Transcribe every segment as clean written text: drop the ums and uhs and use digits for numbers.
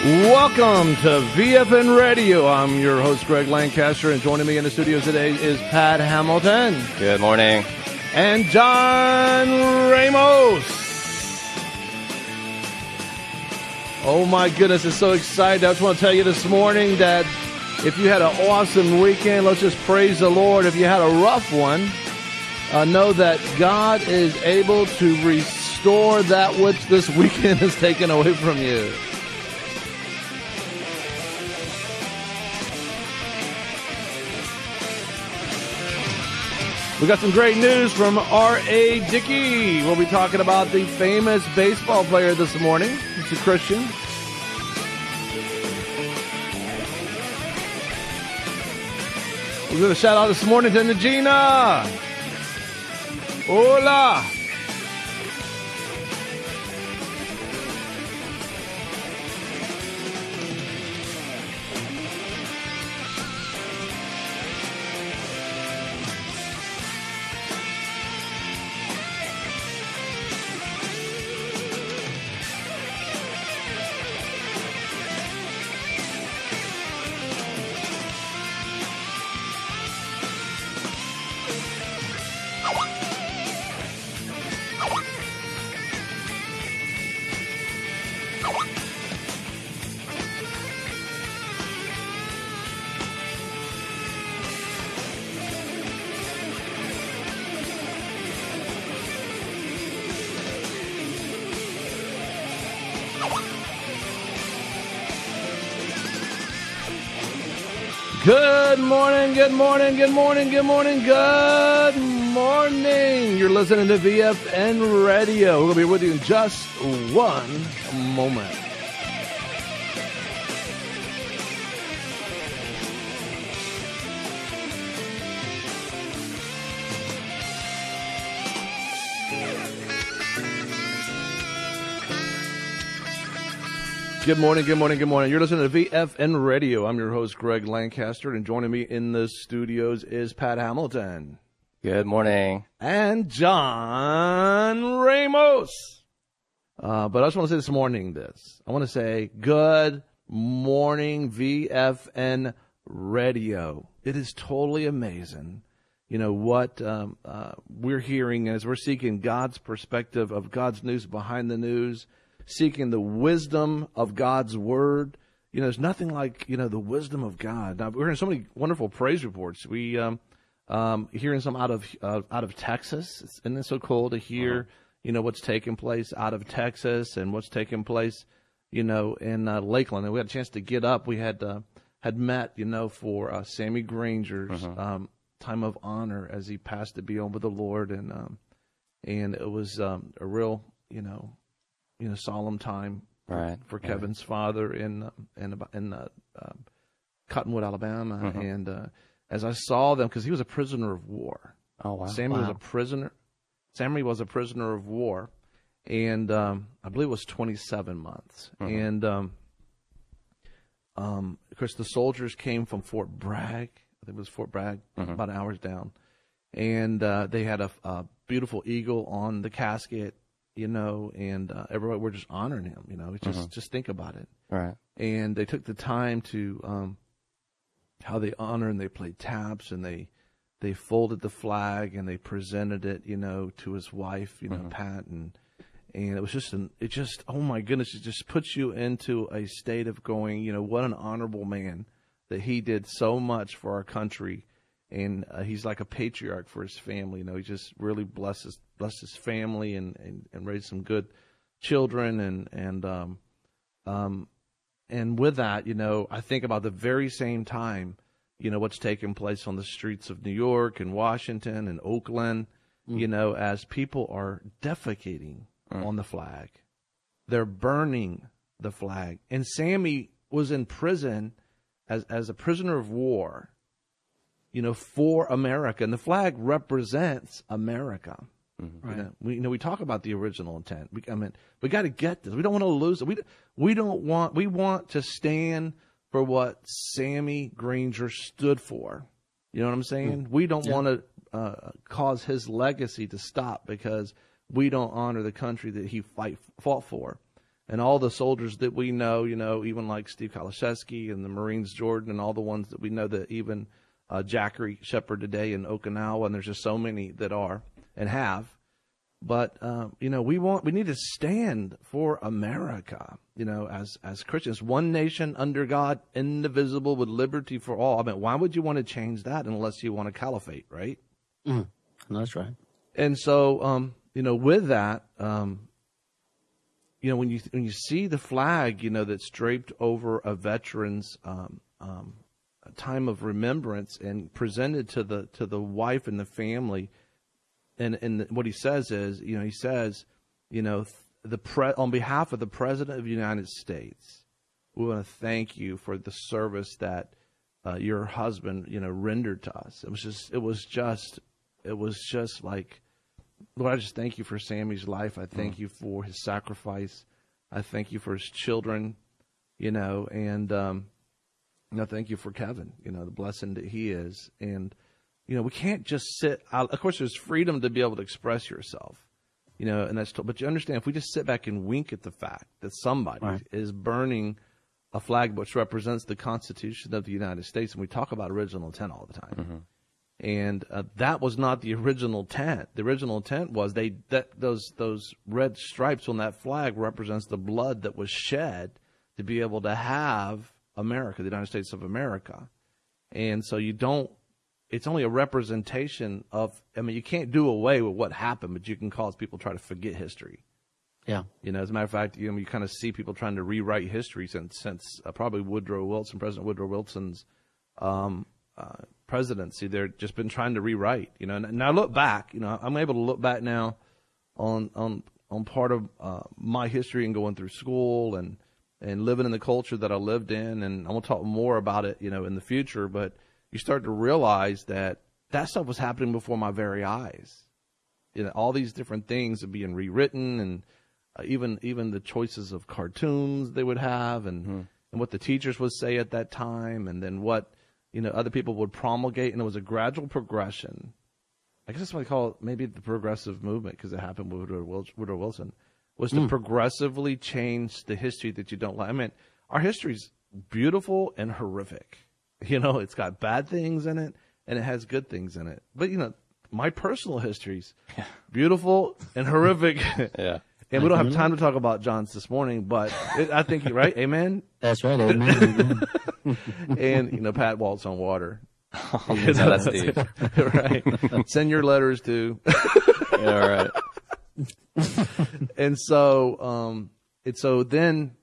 Welcome to VFN Radio. I'm your host, Greg Lancaster, and joining me in the studio today is Pat Hamilton. Good morning. And John Ramos. Oh my goodness, it's so exciting. I just want to tell you this morning that if you had an awesome weekend, let's just praise the Lord. If you had a rough one, know that God is able to restore that which this weekend has taken away from you. We got some great news from R.A. Dickey. We'll be talking about the famous baseball player this morning. He's a Christian. We're going to shout out this morning to Najina. Hola. Good morning, good morning, good morning, good morning, good morning. You're listening to VFN Radio. We're going to be with you in just one moment. Good morning, good morning, good morning. You're listening to VFN Radio. I'm your host, Greg Lancaster, and joining me in the studios is Pat Hamilton. Good morning. And John Ramos. But I just want to say this morning I want to say good morning, VFN Radio. It is totally amazing, what we're hearing as we're seeking God's perspective of God's news behind the news, seeking the wisdom of God's word. There's nothing like, the wisdom of God. Now, we're hearing so many wonderful praise reports. We hearing some out of Texas. Isn't it so cool to hear, what's taking place out of Texas and what's taking place, in Lakeland. And we had a chance to get up. We had met, for Sammy Granger's time of honor as he passed to be on with the Lord. And it was a real, solemn time for Kevin's father in Cottonwood, Alabama. And as I saw them, because he was a prisoner of war. Oh, wow. Sammy was a prisoner. Sammy was a prisoner of war, and I believe it was 27 months. And of course, the soldiers came from Fort Bragg. I think it was Fort Bragg, about an hour's down, and they had a beautiful eagle on the casket. And everybody, we're just honoring him, just think about it. Right. And they took the time to, how they honor, and they played taps, and they folded the flag, and they presented it, to his wife, Pat, and it was just, oh my goodness, it just puts you into a state of going, what an honorable man that he did so much for our country. And he's like a patriarch for his family. He just really blessed his family and raised some good children. And with that, I think about the very same time, what's taking place on the streets of New York and Washington and Oakland, as people are defecating on the flag. They're burning the flag. And Sammy was in prison as a prisoner of war, for America, and the flag represents America. Right. We talk about the original intent. We got to get this. We don't want to lose it. We want to stand for what Sammy Granger stood for. You know what I'm saying? We don't want to cause his legacy to stop because we don't honor the country that he fought for. and all the soldiers that we know, even like Steve Kalashevsky and the Marines Jordan and all the ones that we know, that even Jackery Shepherd today in Okinawa, and there's just so many that are and have. But we need to stand for America, as Christians, one nation under God, indivisible, with liberty for all. I mean, why would you want to change that unless you want a caliphate, right? That's right. And so, with that, when you see the flag, that's draped over a veteran's a time of remembrance and presented to the wife and the family. And what he says is, he says, on behalf of the President of the United States, we want to thank you for the service that your husband, rendered to us. It was just like, Lord, I just thank you for Sammy's life. I thank you for his sacrifice. I thank you for his children, and I thank you for Kevin, the blessing that he is. And we can't just sit out. Of course, there's freedom to be able to express yourself, and but you understand, if we just sit back and wink at the fact that somebody is burning a flag which represents the Constitution of the United States, and we talk about original intent all the time, and that was not the original intent. The original intent was those red stripes on that flag represents the blood that was shed to be able to have America, the United States of America. And so it's only a representation of, you can't do away with what happened, but you can cause people to try to forget history. Yeah. As a matter of fact, you kind of see people trying to rewrite history since probably President Woodrow Wilson's presidency. They've just been trying to rewrite, and I look back, I'm able to look back now on part of my history and going through school and living in the culture that I lived in. And I'm going to talk more about it, in the future, but you start to realize that stuff was happening before my very eyes. All these different things are being rewritten, and even the choices of cartoons they would have, and what the teachers would say at that time, and then what other people would promulgate, and it was a gradual progression. I guess that's what they call it, maybe the progressive movement, because it happened with Woodrow Wilson, was to progressively change the history that you don't like. I mean, our history's beautiful and horrific. It's got bad things in it, and it has good things in it. But, my personal history's beautiful and horrific. Yeah. And we don't have time to talk about John's this morning, but I think you're right. Amen? That's right. Amen. And, Pat walks on water. That's deep. Right. Send your letters to. Yeah, all right. And so then,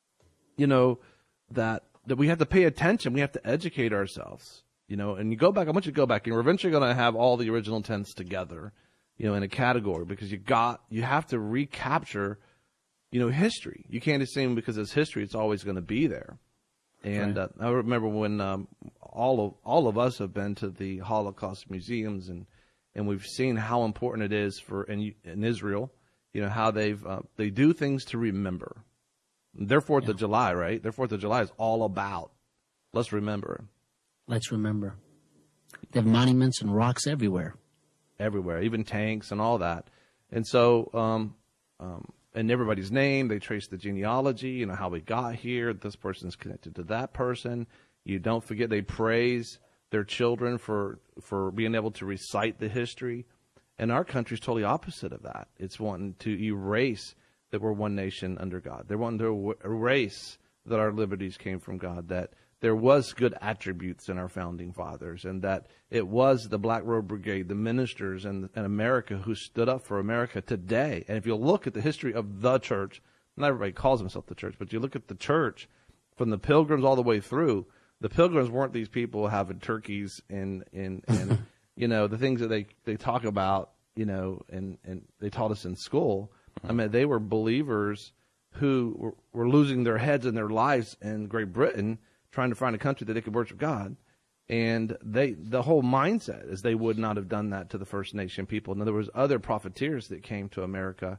that we have to pay attention. We have to educate ourselves, and you go back. I want you to go back, and we're eventually going to have all the original intents together, in a category, because you have to recapture, history. You can't assume because it's history, it's always going to be there. And I remember when all of us have been to the Holocaust museums, and we've seen how important it is in Israel, how they do things to remember. Their 4th of July, right? Their 4th of July is all about, let's remember. Let's remember. They have monuments and rocks everywhere. Everywhere, even tanks and all that. And so, and everybody's name, they trace the genealogy, how we got here. This person's connected to that person. You don't forget, they praise their children for being able to recite the history. And our country's totally opposite of that. It's wanting to erase that we're one nation under God. They're wanting to erase that our liberties came from God, that there was good attributes in our founding fathers, and that it was the Black Robe Brigade, the ministers in America who stood up for America today. And if you look at the history of the church, not everybody calls himself the church, but you look at the church from the Pilgrims all the way through, the Pilgrims weren't these people having turkeys and the things that they talk about, and they taught us in school. I mean, they were believers who were losing their heads and their lives in Great Britain trying to find a country that they could worship God. And the whole mindset is they would not have done that to the First Nation people. And there was other profiteers that came to America,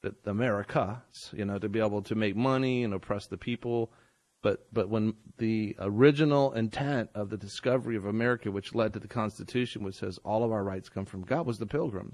to be able to make money and oppress the people. But when the original intent of the discovery of America, which led to the Constitution, which says all of our rights come from God, was the Pilgrims.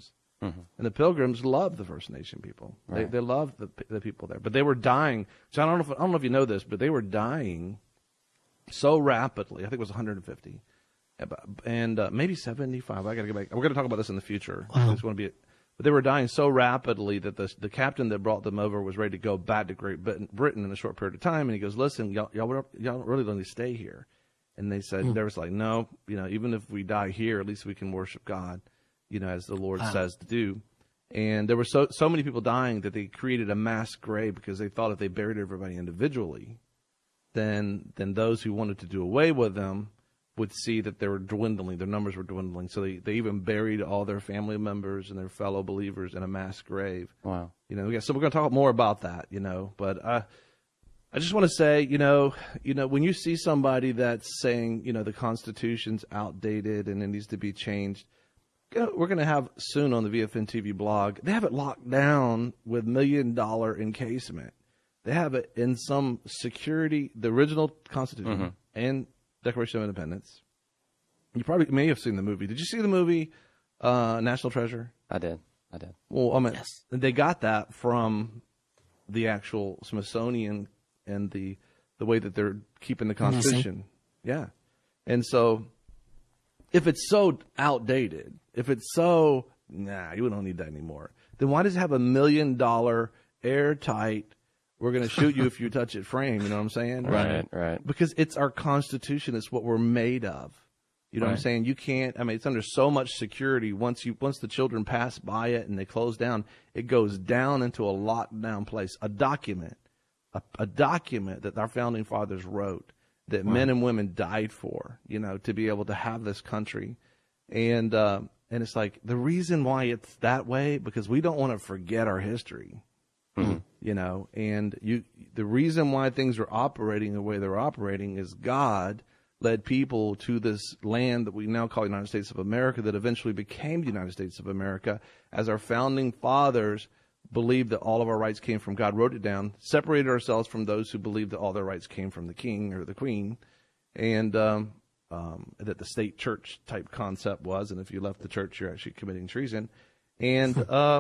Mm-hmm. And the Pilgrims loved the First Nation people. Right. They loved the people there. But they were dying. So I don't know if you know this, but they were dying so rapidly. I think it was 150. And maybe 75. I got to go back. We're going to talk about this in the future. Wow. I just want to be... But they were dying so rapidly that the captain that brought them over was ready to go back to Great Britain in a short period of time. And he goes, listen, y'all really don't need to stay here. And they said, they was like, no, even if we die here, at least we can worship God, as the Lord says to do. And there were so many people dying that they created a mass grave because they thought if they buried everybody individually, then those who wanted to do away with them would see that they were dwindling, their numbers were dwindling. So they even buried all their family members and their fellow believers in a mass grave. Wow. So we're going to talk more about that, But I just want to say, when you see somebody that's saying, the Constitution's outdated and it needs to be changed, we're going to have soon on the VFN TV blog, they have it locked down with $1 million encasement. They have it in some security, the original Constitution and Declaration of Independence. You probably may have seen the movie. Did you see the movie National Treasure? I did. Well, Yes. They got that from the actual Smithsonian and the way that they're keeping the Constitution. Yeah. And so if it's so outdated, if it's so, you don't need that anymore, then why does it have $1 million airtight, we're going to shoot you if you touch it frame, you know what I'm saying? Right. Because it's our Constitution. It's what we're made of. You know what I'm saying? You can't, it's under so much security. Once the children pass by it and they close down, it goes down into a locked down place. A document that our founding fathers wrote that men and women died for, to be able to have this country. And it's like the reason why it's that way, because we don't want to forget our history. And the reason why things are operating the way they're operating is God led people to this land that we now call the United States of America, that eventually became the United States of America, as our founding fathers believed that all of our rights came from God, wrote it down, separated ourselves from those who believed that all their rights came from the king or the queen, and that the state church type concept was, and if you left the church, you're actually committing treason. And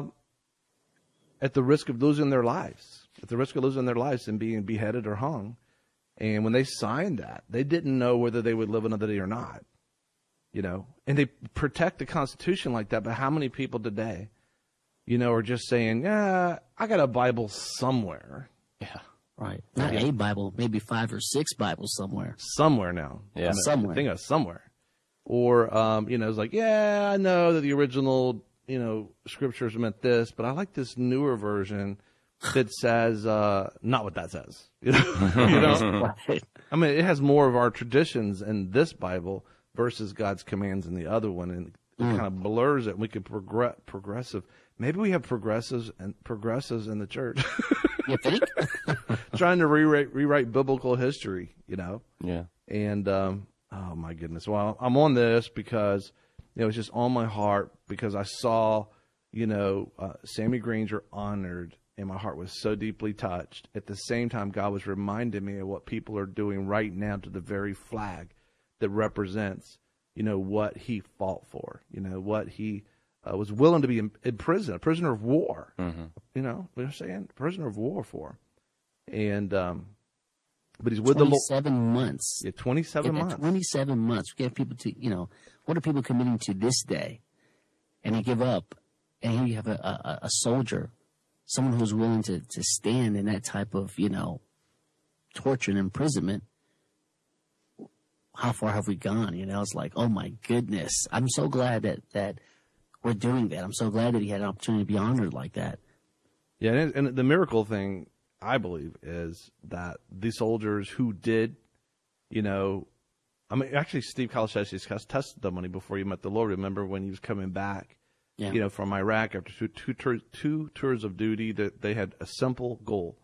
at the risk of losing their lives, and being beheaded or hung. And when they signed that, they didn't know whether they would live another day or not, and they protect the Constitution like that. But how many people today, are just saying, I got a Bible somewhere. Yeah. Right. Not a Bible, maybe 5 or 6 Bibles somewhere. Somewhere now. Yeah. Somewhere. Think of somewhere. Or, it's like, I know that the original, scriptures meant this, but I like this newer version that says not what that says. Right. It has more of our traditions in this Bible versus God's commands in the other one, and it kind of blurs it. We could progressive. Maybe we have progressives in the church. You think? Trying to rewrite biblical history, Yeah. And oh my goodness. Well, I'm on this because it's just on my heart, because I saw Sammy Granger honored, and my heart was so deeply touched. At the same time, God was reminding me of what people are doing right now to the very flag that represents, what he fought for, what he was willing to be in prison, a prisoner of war. What I'm saying? A prisoner of war for. And, but he's with the Lord. 27 months. Yeah, 27 months. 27 months. We get people to, what are people committing to this day? And they give up. And here you have a soldier, someone who's willing to stand in that type of, torture and imprisonment. How far have we gone? It's like, oh my goodness. I'm so glad that we're doing that. I'm so glad that he had an opportunity to be honored like that. Yeah, and the miracle thing, I believe, is that the soldiers who did, actually Steve Kalashevsky's testimony before he met the Lord. Remember when he was coming back, from Iraq after two tours of duty, that they had a simple goal,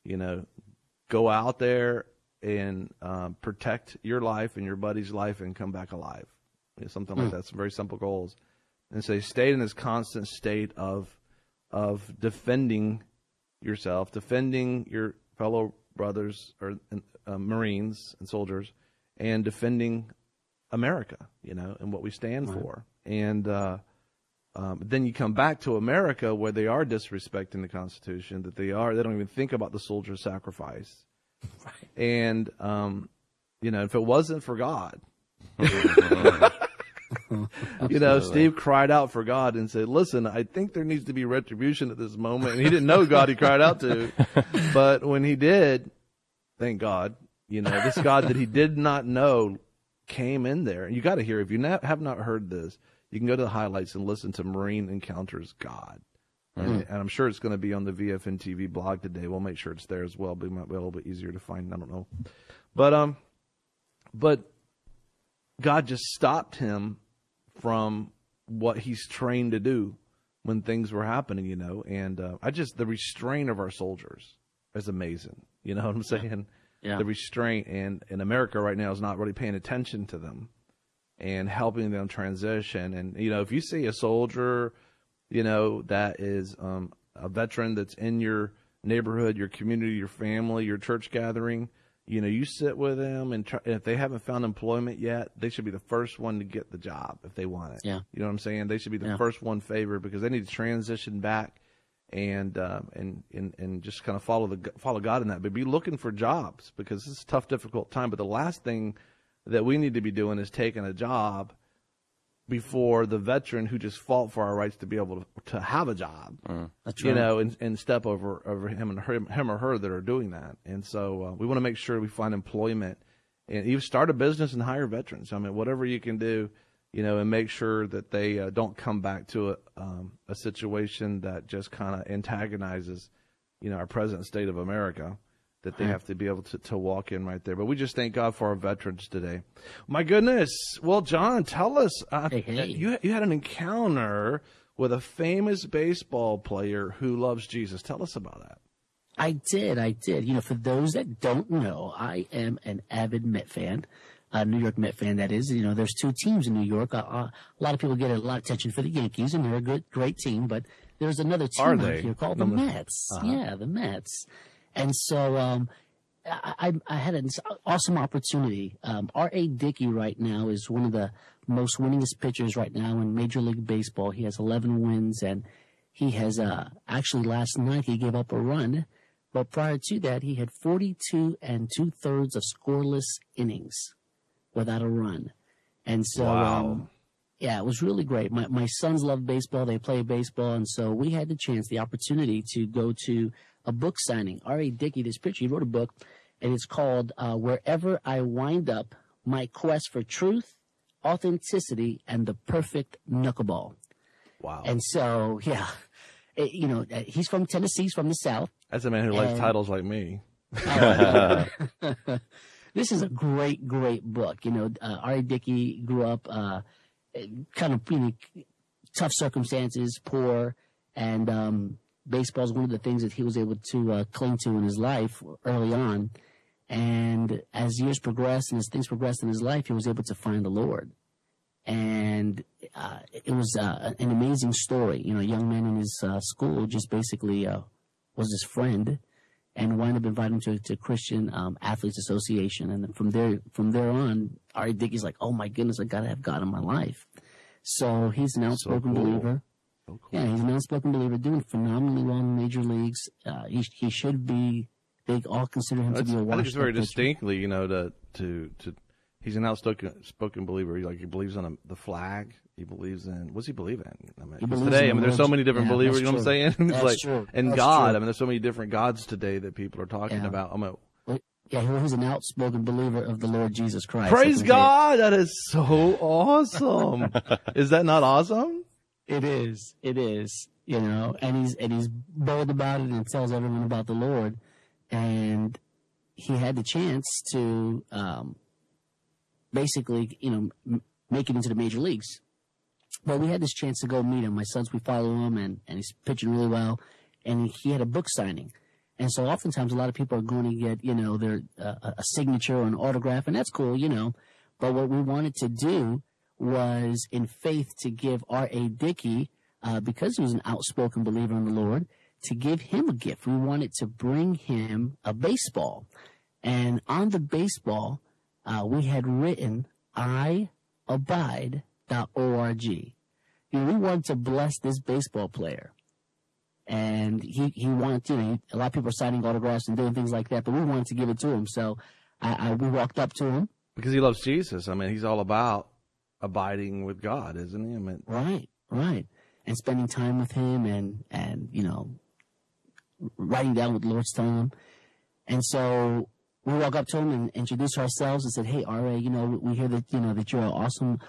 go out there and protect your life and your buddy's life and come back alive. Something like that. Some very simple goals. And so they stayed in this constant state of defending yourself, defending your fellow brothers or Marines and soldiers, and defending America, and what we stand for. And then you come back to America where they are disrespecting the Constitution, they don't even think about the soldier sacrifice. Right. And, if it wasn't for God, Steve cried out for God and said, listen, I think there needs to be retribution at this moment. And he didn't know God he cried out to. But when he did, thank God, this God that he did not know came in there. And you got to hear, if you have not heard this, you can go to the highlights and listen to Marine Encounters God. And I'm sure it's going to be on the VFN TV blog today. We'll make sure it's there as well, but it might be a little bit easier to find. I don't know. But God just stopped him from what he's trained to do when things were happening, and the restraint of our soldiers is amazing. You know what I'm saying? Yeah. The restraint in America right now is not really paying attention to them and helping them transition. And, if you see a soldier, that is a veteran that's in your neighborhood, your community, your family, your church gathering, you sit with them, and if they haven't found employment yet, they should be the first one to get the job if they want it. Yeah. You know what I'm saying? They should be the first one favored, because they need to transition back and just kind of follow God in that. But be looking for jobs, because this is a tough, difficult time. But the last thing that we need to be doing is taking a job before the veteran who just fought for our rights to be able to have a job, That's right. And step over him or her that are doing that. And so we want to make sure we find employment and even start a business and hire veterans. I mean, whatever you can do, and make sure that they don't come back to a situation that just kind of antagonizes, our present state of America, that they have to be able to walk in right there. But we just thank God for our veterans today. My goodness. Well, John, tell us, you had an encounter with a famous baseball player who loves Jesus. Tell us about that. I did. For those that don't know, I am an avid Met fan, New York Met fan, that is. There's two teams in New York. A lot of people get a lot of attention for the Yankees, and they're a great team. But there's another team out here called the Mets. Yeah, the Mets. And so I had an awesome opportunity. R.A. Dickey right now is one of the most winningest pitchers right now in Major League Baseball. He has 11 wins, and he has actually last night he gave up a run. But prior to that, he had 42 2/3 of scoreless innings without a run. And so, wow. It was really great. My sons love baseball. They play baseball. And so we had the opportunity to go to a book signing. R.A. Dickey, this pitcher, he wrote a book, and it's called Wherever I Wind Up, My Quest for Truth, Authenticity, and the Perfect Knuckleball. Wow. And so, he's from Tennessee. He's from the South. That's a man who likes titles like me. This is a great, great book. R.A. Dickey grew up kind of tough circumstances, poor, and baseball is one of the things that he was able to cling to in his life early on. And as years progressed and as things progressed in his life, he was able to find the Lord. And it was an amazing story. A young man in his school just basically was his friend and wound up inviting him to Christian Athletes Association. And then from there on, R.A. Dickey's like, oh, my goodness, I got to have God in my life. So he's an outspoken believer. So cool. Yeah, he's an outspoken believer, doing phenomenally well in the major leagues. He should be. They all consider him to be a washed-up I think it's very pitcher. distinctly, to he's an outspoken believer. He believes in the flag. He believes in, what's he believe in? Today, there's so many different believers. You know what I'm saying? It's true. And God. True. There's so many different gods today that people are talking about. He's an outspoken believer of the Lord Jesus Christ. Praise God! That is so awesome. Is that not awesome? It is. And he's bold about it and tells everyone about the Lord. And he had the chance to basically, make it into the major leagues. But we had this chance to go meet him. My sons, we follow him, and he's pitching really well. And he had a book signing. And so oftentimes a lot of people are going to get, their a signature or an autograph, and that's cool, But what we wanted to do was, in faith, to give R.A. Dickey, because he was an outspoken believer in the Lord, to give him a gift. We wanted to bring him a baseball. And on the baseball, we had written, iabide.org. we wanted to bless this baseball player. And he wanted, a lot of people are signing autographs and doing things like that, but we wanted to give it to him. So we walked up to him. Because he loves Jesus. I mean, he's all about abiding with God, isn't he? I mean, Right. And spending time with him and writing down what the Lord's telling him. And so we walk up to him and introduce ourselves and said, "Hey, R.A., we hear that, that you're an awesome,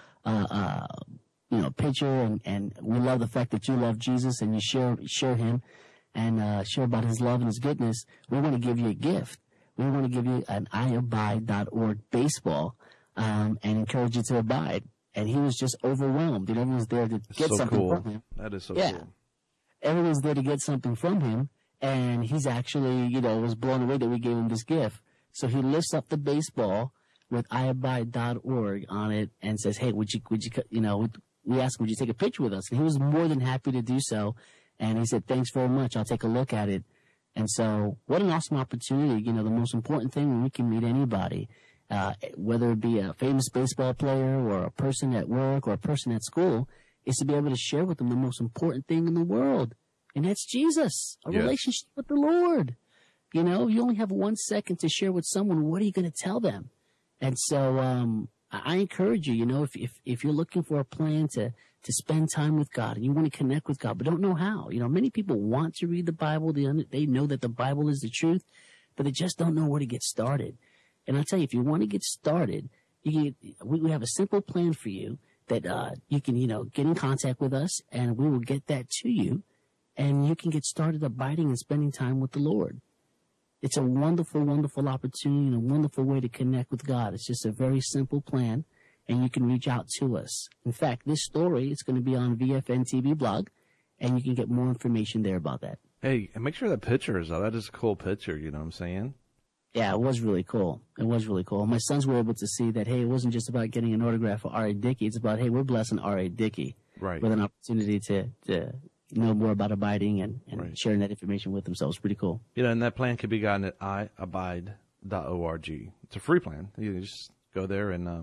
pitcher, and we love the fact that you love Jesus and you share him and share about his love and his goodness. We want to give you a gift. We want to give you an iabide.org baseball and encourage you to abide." And he was just overwhelmed. Everyone's there to get something from him. That is so cool. Everyone's there to get something from him. And he's actually, was blown away that we gave him this gift. So he lifts up the baseball with iabide.org on it and says, "Hey, would you, we asked him, would you take a picture with us?" And he was more than happy to do so. And he said, "Thanks very much. I'll take a look at it." And so what an awesome opportunity. The most important thing when we can meet anybody, whether it be a famous baseball player or a person at work or a person at school, is to be able to share with them the most important thing in the world. And that's Jesus, a relationship with the Lord. You only have 1 second to share with someone. What are you going to tell them? And so I encourage you, if you're looking for a plan to spend time with God and you want to connect with God, but don't know how. Many people want to read the Bible. They know that the Bible is the truth, but they just don't know where to get started. And I'll tell you, if you want to get started, we have a simple plan for you that you can, get in contact with us, and we will get that to you, and you can get started abiding and spending time with the Lord. It's a wonderful, wonderful opportunity and a wonderful way to connect with God. It's just a very simple plan, and you can reach out to us. In fact, this story is going to be on VFN TV blog, and you can get more information there about that. Hey, and make sure that picture is out. That is a cool picture, you know what I'm saying? Yeah, it was really cool. My sons were able to see that, hey, it wasn't just about getting an autograph for R.A. Dickey. It's about, hey, we're blessing R.A. Dickey with an opportunity to know more about abiding and sharing that information with them. So it was pretty cool. And that plan can be gotten at iabide.org. It's a free plan. You can just go there and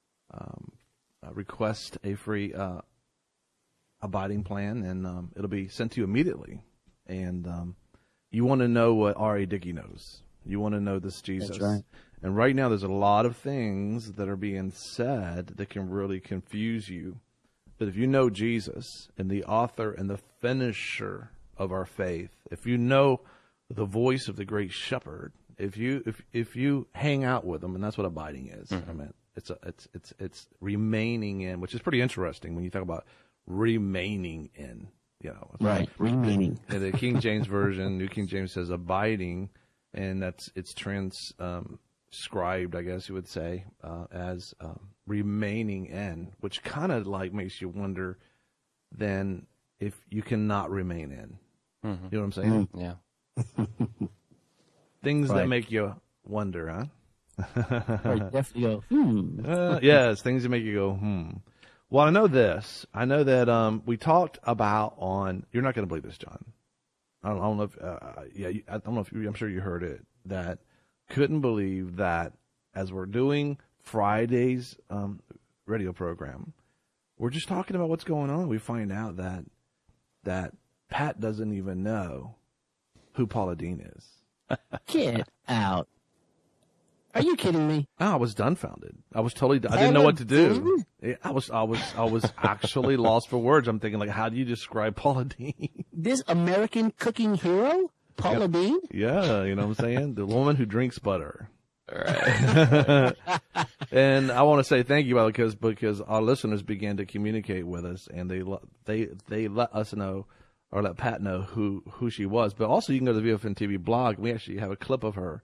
request a free abiding plan, and it'll be sent to you immediately. And you want to know what R.A. Dickey knows. You want to know this Jesus. That's right. And right now there's a lot of things that are being said that can really confuse you. But if you know Jesus and the author and the finisher of our faith, if you know the voice of the great shepherd, if you hang out with him, and that's what abiding is. I mean, it's remaining in, which is pretty interesting when you talk about remaining in, Right, remaining. In the King James Version, New King James says abiding, and it's transcribed, I guess you would say, as remaining in, which kind of like makes you wonder then if you cannot remain in. You know what I'm saying? Yeah. Things that make you wonder, huh? Right, definitely go, yes, things that make you go, Well, I know this. I know that we talked about you're not going to believe this, John. I don't know if, I don't know if I'm sure you heard it, that couldn't believe that as we're doing Friday's radio program, we're just talking about what's going on. We find out that Pat doesn't even know who Paula Deen is. Get out. Are you kidding me? I was dumbfounded. I was totally, I didn't know what to do. I was actually lost for words. I'm thinking, like, how do you describe Paula Deen? This American cooking hero, Paula Deen? Yeah, you know what I'm saying? The woman who drinks butter. All right. And I want to say thank you, because our listeners began to communicate with us, and they let us know, or let Pat know who she was. But also, you can go to the VFN TV blog. We actually have a clip of her.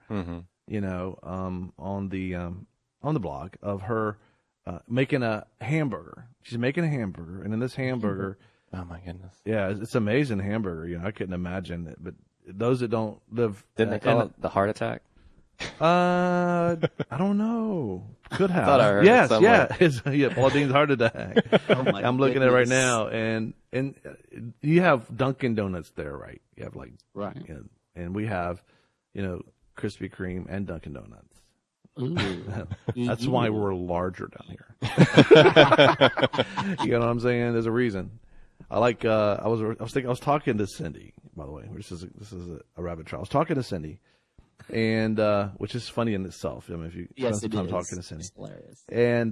On the blog of her making a hamburger. She's making a hamburger, and in this hamburger, oh my goodness, yeah, it's amazing hamburger. I couldn't imagine it. But those that don't live, didn't they call it the heart attack? I don't know. Could have. I thought I heard yes, it somewhere. yeah, Paula Deen's heart attack. I'm looking at it right now, and you have Dunkin' Donuts there, right? You have right, and we have, Krispy Kreme and Dunkin' Donuts. Ooh. That's why we're larger down here. You know what I'm saying? There's a reason. I was talking to Cindy, by the way. This is a rabbit trail. I was talking to Cindy, and which is funny in itself. I mean, if you spend some time talking to Cindy, it's hilarious.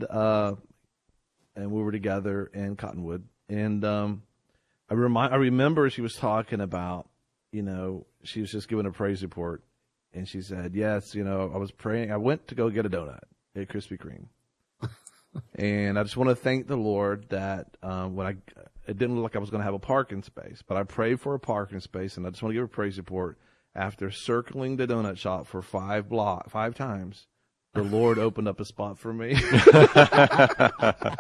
And we were together in Cottonwood, and I remember she was talking about, she was just giving a praise report, and she said, yes, I was praying. I went to go get a donut at Krispy Kreme. And I just want to thank the Lord that it didn't look like I was going to have a parking space, but I prayed for a parking space, and I just want to give a praise report. After circling the donut shop for 5 times, the Lord opened up a spot for me. The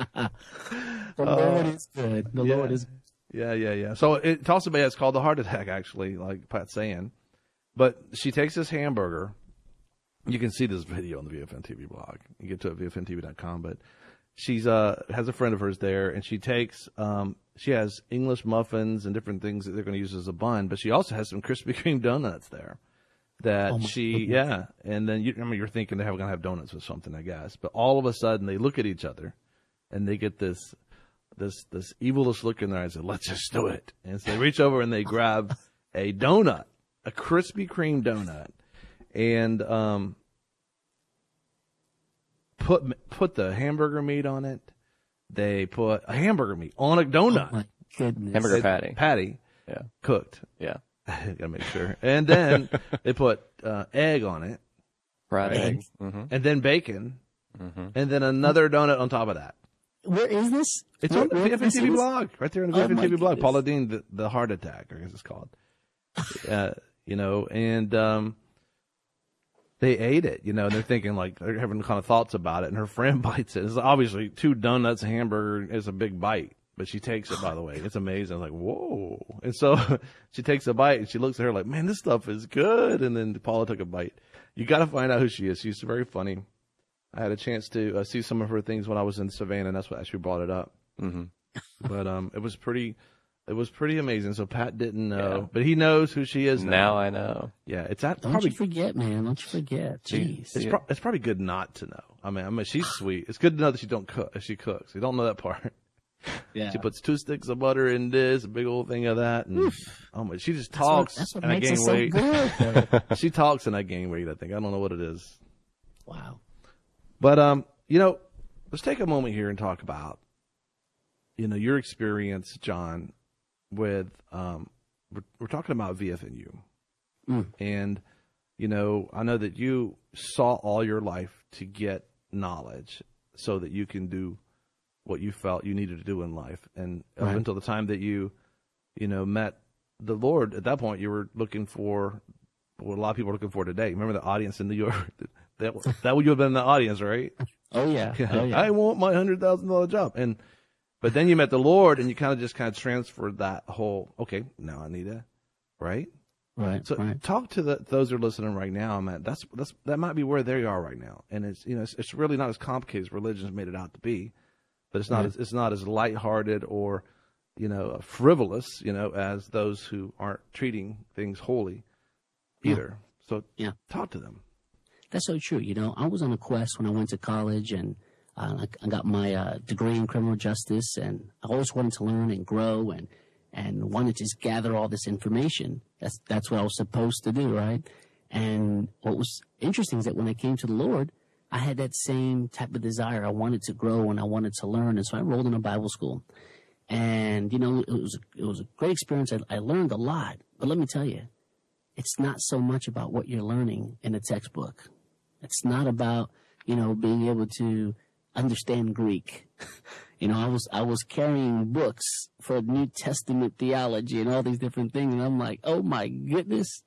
Lord is good. The Lord is good. Yeah. So it talks about, it's called the heart attack, actually, like Pat's saying. But she takes this hamburger. You can see this video on the VFN TV blog. You get to it, VFNTV.com. But she's has a friend of hers there, and she takes she has English muffins and different things that they're going to use as a bun. But she also has some Krispy Kreme donuts there. And then you're thinking they're going to have donuts with something, I guess. But all of a sudden, they look at each other, and they get this evilest look in their eyes. And let's just do it. And so they reach over and they grab a donut, a Krispy Kreme donut, and put the hamburger meat on it. They put a hamburger meat on a donut. Oh my goodness. Hamburger patty. Yeah. Cooked. Yeah. Gotta make sure. And then they put egg on it. Fried egg. And then bacon. And then another donut on top of that. Where is this? It's on the Where VFN is TV this? blog. Right there on the Oh, VFN my TV blog. goodness. Paula Dean, the heart attack, I guess it's called. And they ate it, and they're thinking, like, they're having kind of thoughts about it, and her friend bites it. It's obviously 2 donuts, a hamburger is a big bite, but she takes it, by the way. It's amazing. I'm like, whoa. And so she takes a bite, and she looks at her like, man, this stuff is good. And then Paula took a bite. You got to find out who she is. She's very funny. I had a chance to see some of her things when I was in Savannah, and that's what actually brought it up. But it was pretty amazing. So Pat didn't know, but he knows who she is now. Now I know. Yeah, it's Don't probably you forget, man. Don't you forget. Jeez. it's probably good not to know. I mean, she's sweet. It's good to know that she don't cook. She cooks. You don't know that part. Yeah. She puts 2 sticks of butter in this, a big old thing of that, and she just talks. That's what and I makes gain it so weight. good. She talks and I gain weight. I think I don't know what it is, Wow. but let's take a moment here and talk about your experience, John, with we're talking about VFNU, and I know that you saw all your life to get knowledge so that you can do what you felt you needed to do in life, and up until the time that you met the Lord, at that point you were looking for what a lot of people are looking for today. Remember the audience in New York? That would you have been the audience, right? Oh yeah. Oh yeah. I want my $100,000 job, but then you met the Lord, and you kind of transferred that whole. Okay, now I need to, right? Right. So talk to those who are listening right now, man. That might be where they are right now, and it's really not as complicated as religion's made it out to be, but it's not as lighthearted or frivolous as those who aren't treating things holy either. So talk to them. That's so true. I was on a quest when I went to college, and I got my degree in criminal justice, and I always wanted to learn and grow and wanted to just gather all this information. That's what I was supposed to do, right? And what was interesting is that when I came to the Lord, I had that same type of desire. I wanted to grow and I wanted to learn, and so I enrolled in a Bible school. And it was a great experience. I learned a lot, but let me tell you, it's not so much about what you're learning in a textbook. It's not about being able to understand Greek. I was carrying books for New Testament theology and all these different things, and I'm like, oh my goodness,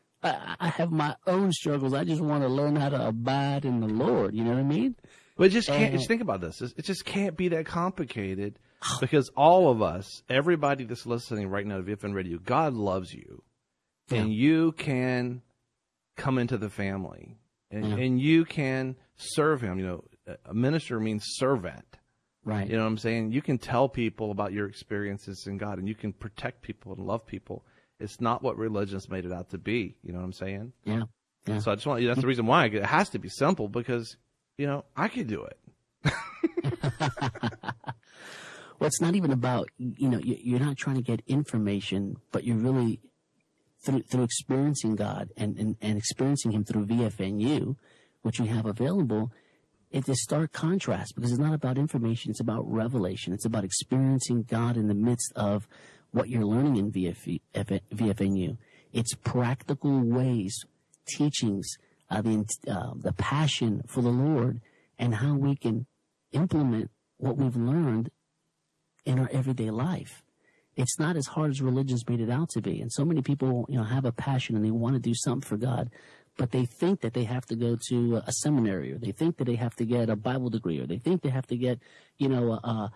I have my own struggles. I just want to learn how to abide in the Lord. You know what I mean? But just think about this. It just can't be that complicated, because all of us, everybody that's listening right now to VFN Radio, God loves you, and you can come into the family, and you can serve Him. A minister means servant. Right. You know what I'm saying? You can tell people about your experiences in God, and you can protect people and love people. It's not what religion's made it out to be. You know what I'm saying? Yeah. So I just want that's the reason why it has to be simple, because I could do it. Well, it's not even about, you're not trying to get information, but you're really through experiencing God and experiencing Him through VFNU, which we have available. It's a stark contrast because it's not about information. It's about revelation. It's about experiencing God in the midst of what you're learning in VFNU. It's practical ways, teachings, the passion for the Lord, and how we can implement what we've learned in our everyday life. It's not as hard as religion's made it out to be. And so many people, have a passion and they want to do something for God, but they think that they have to go to a seminary, or they think that they have to get a Bible degree, or they think they have to get, a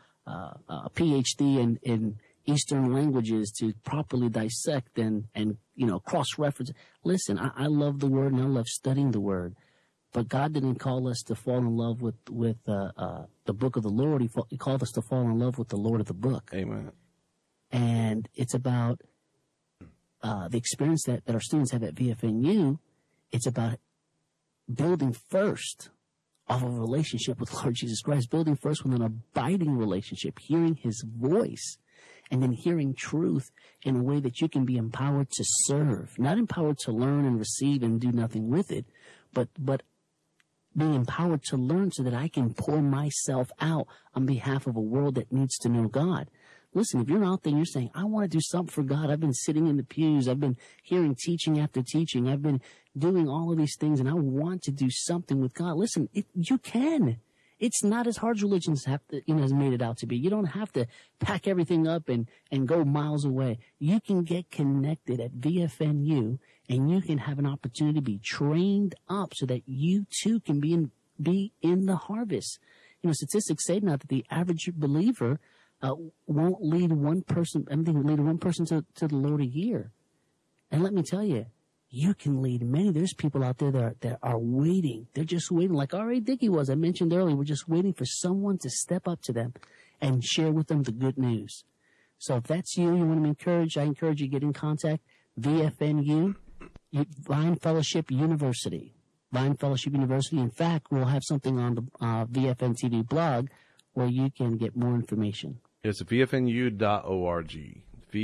PhD in Eastern languages to properly dissect and cross-reference. Listen, I love the Word and I love studying the Word, but God didn't call us to fall in love with the book of the Lord. He called us to fall in love with the Lord of the book. Amen. And it's about the experience that our students have at VFNU. It's about building first off of a relationship with Lord Jesus Christ, building first with an abiding relationship, hearing His voice, and then hearing truth in a way that you can be empowered to serve, not empowered to learn and receive and do nothing with it, but being empowered to learn so that I can pour myself out on behalf of a world that needs to know God. Listen, if you're out there and you're saying, I want to do something for God, I've been sitting in the pews, I've been hearing teaching after teaching, I've been doing all of these things, and I want to do something with God. Listen, you can. It's not as hard as religion has made it out to be. You don't have to pack everything up and go miles away. You can get connected at VFNU, and you can have an opportunity to be trained up so that you too can be in the harvest. Statistics say now that the average believer won't lead one person. Lead one person to the Lord a year. And let me tell you, you can lead many. There's people out there that are waiting. They're just waiting, like R.A. Dickey was. I mentioned earlier. We're just waiting for someone to step up to them and share with them the good news. So if that's you want to be encouraged, I encourage you to get in contact. VFNU, Vine Fellowship University. Vine Fellowship University. In fact, we'll have something on the VFN TV blog where you can get more information. It's vfnu.org.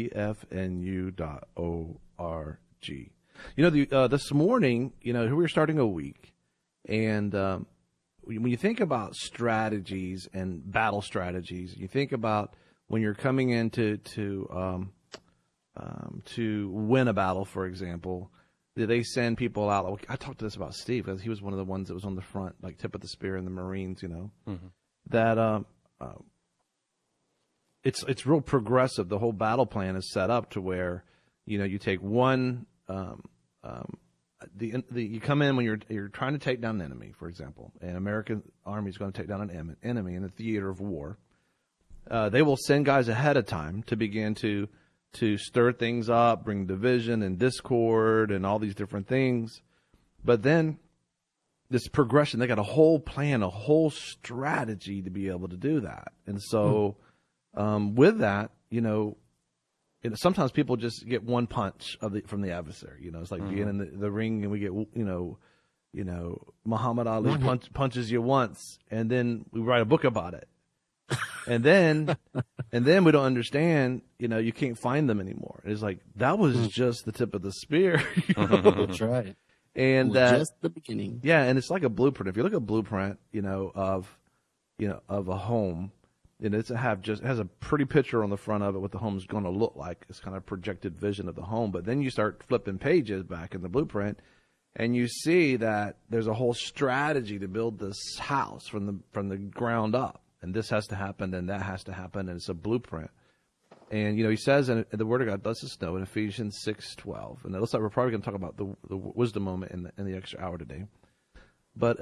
vfnu.org. This morning, we were starting a week, and when you think about strategies and battle strategies, you think about when you're coming in to win a battle, for example, they send people out. I talked to this about Steve, because he was one of the ones that was on the front, like tip of the spear in the Marines, that it's real progressive. The whole battle plan is set up to where, you take one, you come in when you're trying to take down an enemy, for example, an American army is going to take down an enemy in the theater of war. They will send guys ahead of time to begin to stir things up, bring division and discord and all these different things. But then this progression, they got a whole plan, a whole strategy to be able to do that. And so with that, sometimes people just get one punch from the adversary. It's like being in the ring, and we get, Muhammad Ali punches you once, and then we write a book about it. And then we don't understand, you can't find them anymore. It's like, that was just the tip of the spear. That's right. And just the beginning. Yeah, and it's like a blueprint. If you look at a blueprint, of a home, it has a pretty picture on the front of it what the home's going to look like. It's kind of projected vision of the home. But then you start flipping pages back in the blueprint, and you see that there's a whole strategy to build this house from the ground up. And this has to happen, and that has to happen, and it's a blueprint. And, he says in the Word of God lets us know in Ephesians 6:12. And it looks like we're probably going to talk about the wisdom moment in the extra hour today. But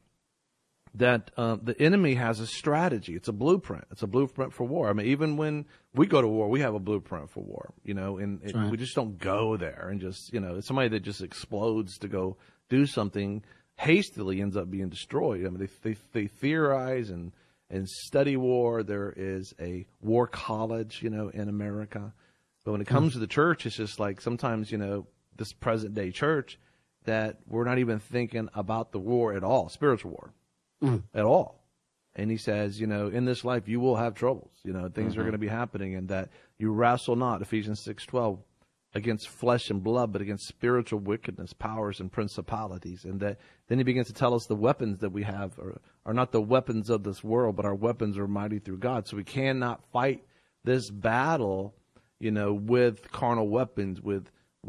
the enemy has a strategy. It's a blueprint. It's a blueprint for war. I mean, even when we go to war, we have a blueprint for war, and we just don't go there and just, somebody that just explodes to go do something hastily ends up being destroyed. I mean, they theorize and study war. There is a war college, in America. But when it comes to the church, it's just like sometimes, this present day church, that we're not even thinking about the war at all, spiritual war, at all. And he says, in this life you will have troubles. Things are going to be happening, and that you wrestle not, Ephesians 6:12, against flesh and blood, but against spiritual wickedness, powers and principalities. And that then he begins to tell us the weapons that we have are not the weapons of this world, but our weapons are mighty through God. So we cannot fight this battle, with carnal weapons, with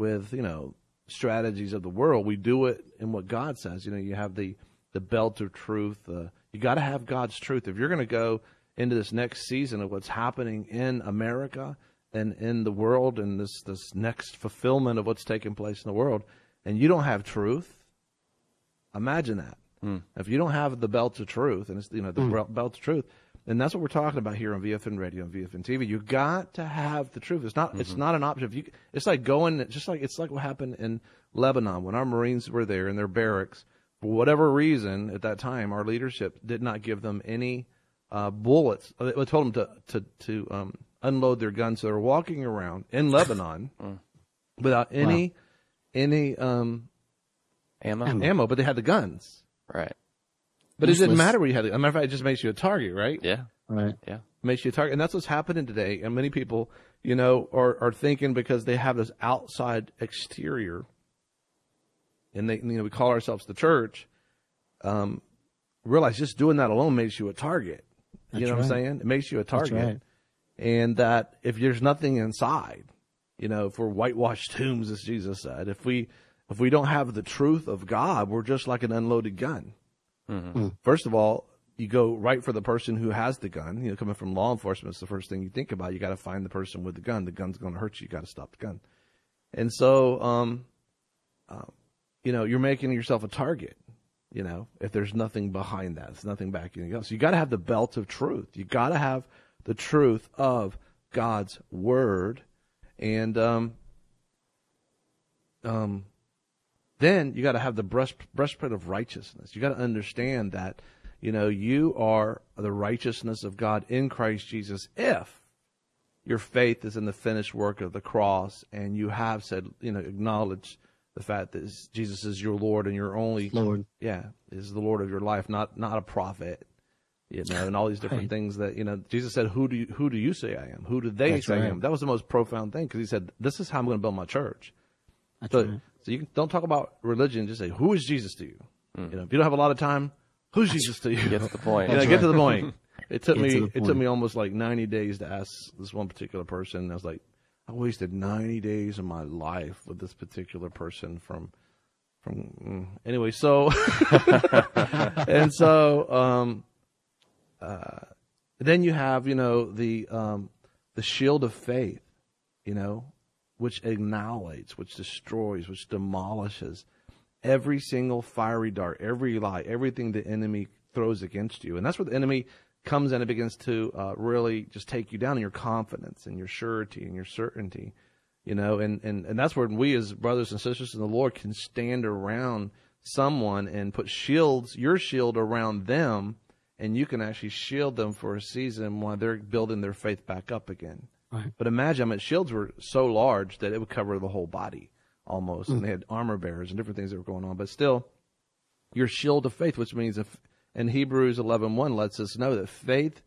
strategies of the world. We do it in what God says. You have the belt of truth. You got to have God's truth. If you're going to go into this next season of what's happening in America and in the world, and this next fulfillment of what's taking place in the world, and you don't have truth, imagine that. If you don't have the belt of truth, and it's the belt of truth, and that's what we're talking about here on VFN Radio and VFN TV. You got to have the truth. It's not an option. It's like going, it's like what happened in Lebanon when our Marines were there in their barracks. For whatever reason, at that time, our leadership did not give them any bullets. They told them to unload their guns. So they're walking around in Lebanon without any ammo, but they had the guns. Right. But it didn't matter where you had it. As a matter of fact, it just makes you a target, right? Yeah. Right. Yeah. Makes you a target. And that's what's happening today. And many people, are thinking because they have this outside exterior, and they, we call ourselves the church, realize just doing that alone makes you a target. You know what I'm saying? It makes you a target. That's right. And that if there's nothing inside, if we're whitewashed tombs, as Jesus said, if we don't have the truth of God, we're just like an unloaded gun. First of all, you go right for the person who has the gun. Coming from law enforcement, it's the first thing you think about. You got to find the person with the gun. The gun's going to hurt you. You got to stop the gun. And so, you're making yourself a target. If there's nothing behind that, it's nothing backing else. You got to have the belt of truth. You got to have the truth of God's word, and then you got to have the breastplate of righteousness. You got to understand that, you are the righteousness of God in Christ Jesus if your faith is in the finished work of the cross, and you have said, acknowledge the fact that Jesus is your Lord and your only Lord. Yeah, is the Lord of your life, not a prophet, and all these different things that, Jesus said, who do you say I am? Who do they say I am? That was the most profound thing, because he said, this is how I'm going to build my church. So you don't talk about religion, just say, who is Jesus to you? If you don't have a lot of time, who's Jesus to you? Get to the point. Get to the point. It took me almost like 90 days to ask this one particular person. I was like, I wasted 90 days of my life with this particular person from anyway. So, and so, then you have, the shield of faith, which annihilates, which destroys, which demolishes every single fiery dart, every lie, everything the enemy throws against you. And that's where the enemy comes in and begins to really just take you down in your confidence and your surety and your certainty, and that's where we as brothers and sisters in the Lord can stand around someone and put your shield around them, and you can actually shield them for a season while they're building their faith back up again. Right. But imagine, shields were so large that it would cover the whole body almost, and they had armor bearers and different things that were going on. But still, your shield of faith, which means in Hebrews 11:1 lets us know that faith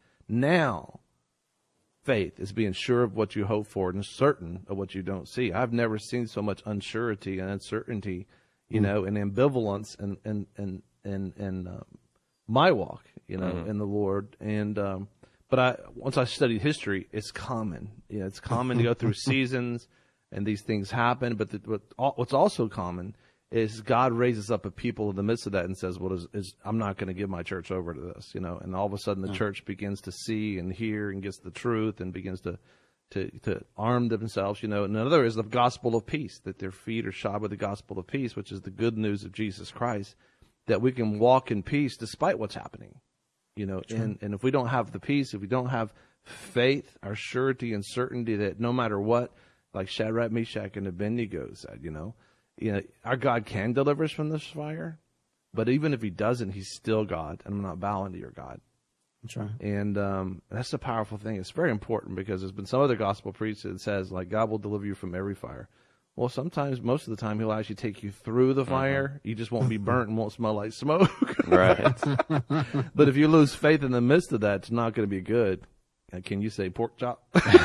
is being sure of what you hope for and certain of what you don't see. I've never seen so much unsurety and uncertainty, and ambivalence and my walk, in the Lord. And but once I studied history, it's common. It's common to go through seasons and these things happen. But what's also common is God raises up a people in the midst of that and says, well, I'm not going to give my church over to this, and all of a sudden the church begins to see and hear and gets the truth and begins to arm themselves, And another is the gospel of peace, that their feet are shod with the gospel of peace, which is the good news of Jesus Christ, that we can walk in peace despite what's happening, and if we don't have the peace, if we don't have faith, our surety and certainty that no matter what, like Shadrach, Meshach, and Abednego said, our God can deliver us from this fire, but even if he doesn't, he's still God, and I'm not bowing to your God. That's right. And that's a powerful thing. It's very important, because there's been some other gospel preached that says, like, God will deliver you from every fire. Well, sometimes, most of the time, he'll actually take you through the fire. You just won't be burnt and won't smell like smoke. Right. But if you lose faith in the midst of that, it's not going to be good. Can you say pork chop?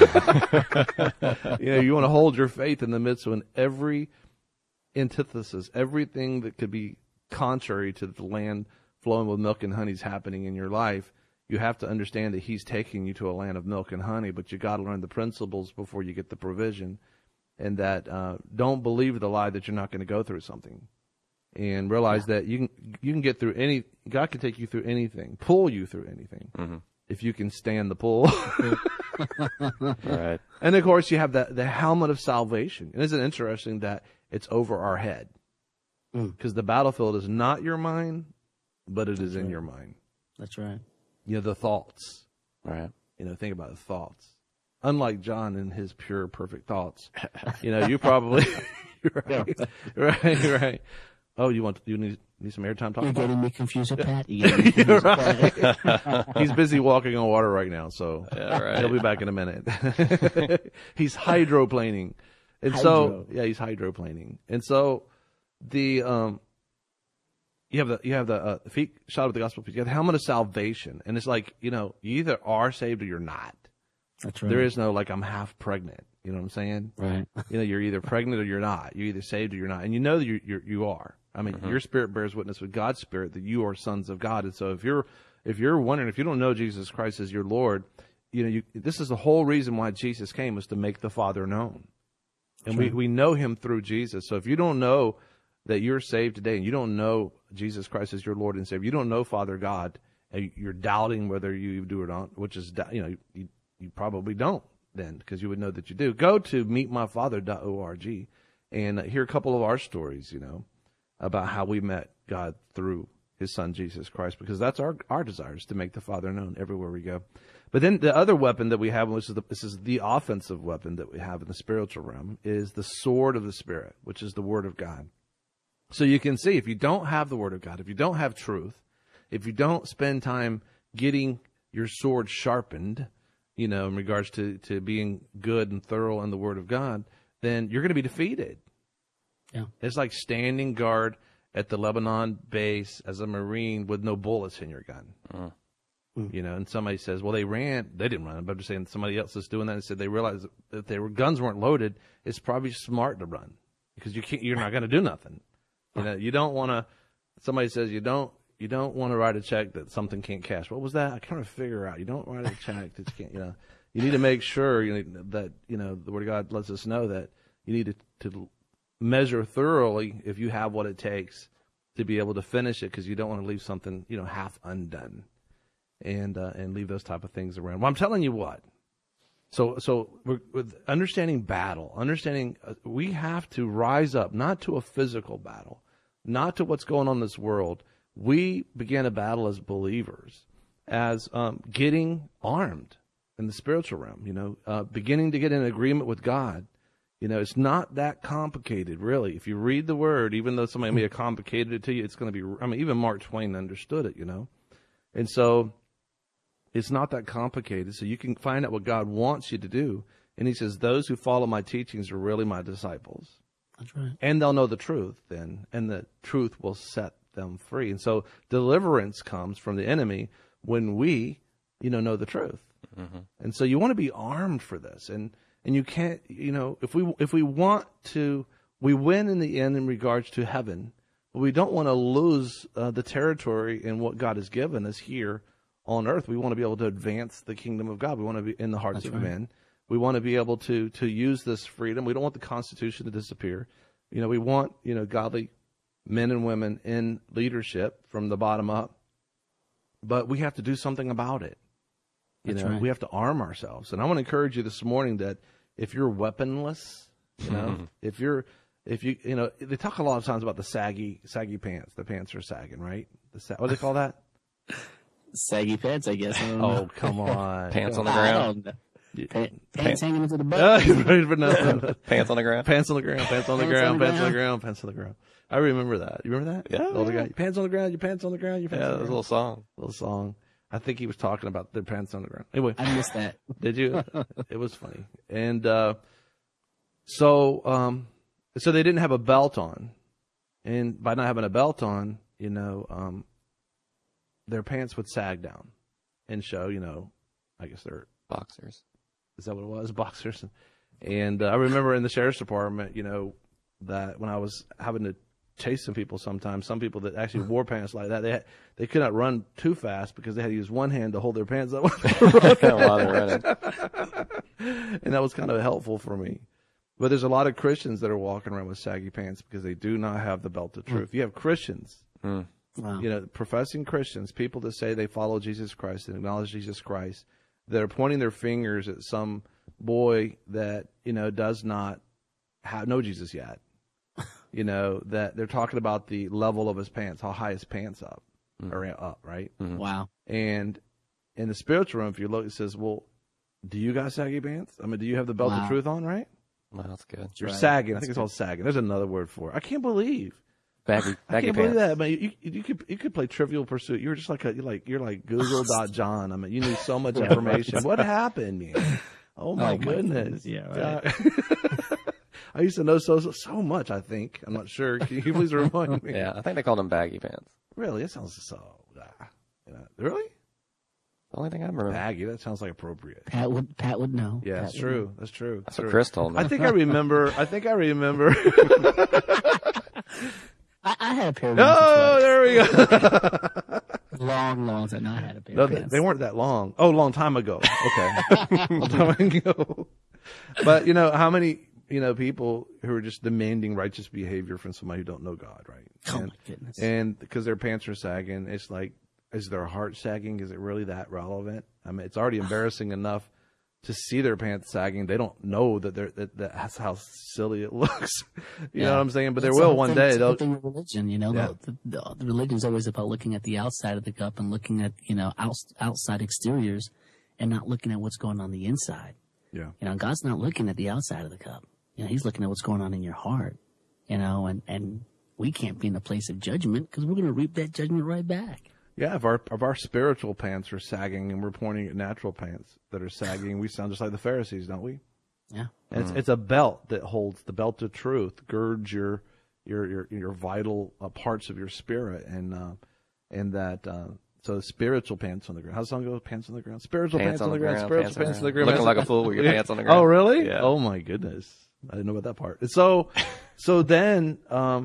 You want to hold your faith in the midst of every antithesis, everything that could be contrary to the land flowing with milk and honey is happening in your life. You have to understand that he's taking you to a land of milk and honey, but you got to learn the principles before you get the provision. And that don't believe the lie that you're not going to go through something, and realize that you can get through any. God can take you through anything, pull you through anything, if you can stand the pull. Right. And of course, you have the helmet of salvation. And isn't it interesting that it's over our head? Because the battlefield is not your mind, but it is in your mind. That's right. The thoughts. Right. Think about the thoughts. Unlike John and his pure, perfect thoughts, you probably right. Oh, you need some airtime talking? You're getting me confused with Pat. You're right. He's busy walking on water right now, so right. He'll be back in a minute. He's hydroplaning, and he's hydroplaning, and so the you have the feet shod with the gospel. You have the helmet of salvation, and it's like you either are saved or you're not. That's right. There is no I'm half pregnant. You know what I'm saying? Right. You're either pregnant or you're not. You're either saved or you're not, and you know that you are. I mean, your spirit bears witness with God's spirit that you are sons of God. And so if you're wondering, if you don't know Jesus Christ as your Lord, this is the whole reason why Jesus came, was to make the Father known, and we know Him through Jesus. So if you don't know that you're saved today, and you don't know Jesus Christ as your Lord and Savior, you don't know Father God, and you're doubting whether you do or not, which is you probably don't then, because you would know that you do. Go to meetmyfather.org and hear a couple of our stories, about how we met God through His Son, Jesus Christ, because that's our desire, is to make the Father known everywhere we go. But then the other weapon that we have, which is this is the offensive weapon that we have in the spiritual realm, is the sword of the Spirit, which is the Word of God. So you can see, if you don't have the Word of God, if you don't have truth, if you don't spend time getting your sword sharpened, in regards to being good and thorough in the Word of God, then you're going to be defeated. Yeah. It's like standing guard at the Lebanon base as a Marine with no bullets in your gun. And somebody says, well, they didn't run, but I'm just saying somebody else is doing that, and said they realized that if their guns weren't loaded, it's probably smart to run, because you're not going to do nothing. You don't want to, somebody says you don't want to write a check that something can't cash. What was that? I can't figure out. You don't write a check that you can't, you need to make sure that, the Word of God lets us know that you need to measure thoroughly if you have what it takes to be able to finish it, because you don't want to leave something, half undone and leave those type of things around. Well, I'm telling you what. So with understanding battle, we have to rise up, not to a physical battle, not to what's going on in this world. We began a battle as believers, as getting armed in the spiritual realm, beginning to get in agreement with God. It's not that complicated, really. If you read the Word, even though somebody may have complicated it to you, it's going to be, even Mark Twain understood it, And so it's not that complicated. So you can find out what God wants you to do. And He says, those who follow my teachings are really my disciples. That's right. And they'll know the truth then, and the truth will set them free. And so deliverance comes from the enemy when we, know the truth. And so you want to be armed for this. And you can't, if we want to, we win in the end in regards to heaven, but we don't want to lose the territory in what God has given us here on earth. We want to be able to advance the kingdom of God. We want to be in the hearts of men. We want to be able to use this freedom. We don't want the Constitution to disappear. We want, godly men and women in leadership from the bottom up, but we have to do something about it. We have to arm ourselves. And I want to encourage you this morning that if you're weaponless, if you they talk a lot of times about the saggy pants. The pants are sagging, right? What do they call that? Saggy pants, I guess. Oh, come on. Pants on the ground. Pants hanging into the butt. Pants on the ground. Pants on the ground. Pants on the ground. Pants on the ground. Pants on the ground. I remember that. You remember that? Yeah. The older guy. Your pants on the ground. Your pants on the ground. Your pants on the ground. That was a little song. Little song. I think he was talking about their pants on the ground. Anyway. I missed that. Did you? It was funny. And so So they didn't have a belt on. And by not having a belt on, their pants would sag down and show, I guess they're Boxers. Is that what it was? Boxers. And I remember in the sheriff's department, that when I was having to chase some people sometimes, some people that actually wore pants like that, they could not run too fast because they had to use one hand to hold their pants up While they're running. And that was kind of helpful for me. But there's a lot of Christians that are walking around with saggy pants because they do not have the belt of truth. You have Christians, Wow. Professing Christians, people that say they follow Jesus Christ and acknowledge Jesus Christ, that are pointing their fingers at some boy that, does not know Jesus yet. That they're talking about the level of his pants, how high his pants up, or up, right? Mm-hmm. Wow. And in the spiritual room, if you look, it says, well, do you got saggy pants? I mean, do you have the belt of truth on, right? Well, that's good. You're sagging. I think it's called sagging. There's another word for it. I can't believe. Baggy I can't pants. believe that. I mean, you could play Trivial Pursuit. You were just you're like Google.John. I mean, you knew so much information. What happened, man? Oh my goodness. Yeah, right. I used to know so much. I think I'm not sure. Can you please remind me? Yeah, I think they called them baggy pants. Really, it sounds so. Really? The only thing I remember. Baggy. That sounds like appropriate. Pat would know. Yeah, Pat that's true. That's true. That's what Chris told me. I think I remember. I had a pair of Oh, there we go. long time. I had a pair No, of pants. they weren't that long. Oh, long time ago. Okay. Long time ago. But, how many, people who are just demanding righteous behavior from somebody who don't know God, right? Oh, my goodness. And because their pants are sagging, it's like, is their heart sagging? Is it really that relevant? I mean, it's already embarrassing enough to see their pants sagging. They don't know that that's how silly it looks. You know what I'm saying? But they will one day. They'll think religion, the religion is always about looking at the outside of the cup and looking at, outside exteriors and not looking at what's going on the inside. Yeah. God's not looking at the outside of the cup. He's looking at what's going on in your heart, and we can't be in a place of judgment because we're going to reap that judgment right back. Yeah, if our spiritual pants are sagging and we're pointing at natural pants that are sagging, we sound just like the Pharisees, don't we? Yeah. And it's a belt that holds the belt of truth, girds your vital parts of your spirit, and that so spiritual pants on the ground. How's the song go? Pants on the ground. Spiritual pants on the ground. Spiritual pants on the ground. Looking like a fool with your pants on the ground. Oh, really? Yeah. Oh my goodness, I didn't know about that part. So then